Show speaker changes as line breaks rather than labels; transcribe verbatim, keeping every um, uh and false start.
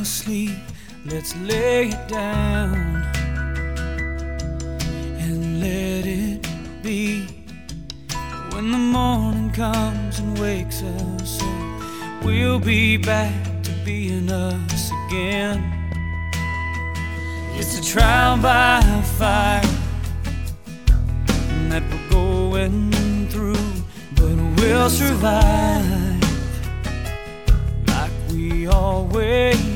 asleep, let's lay it down and let it be. When the morning comes and wakes us up, we'll be back to being us again. It's a trial by fire that we're going through, but we'll survive like we always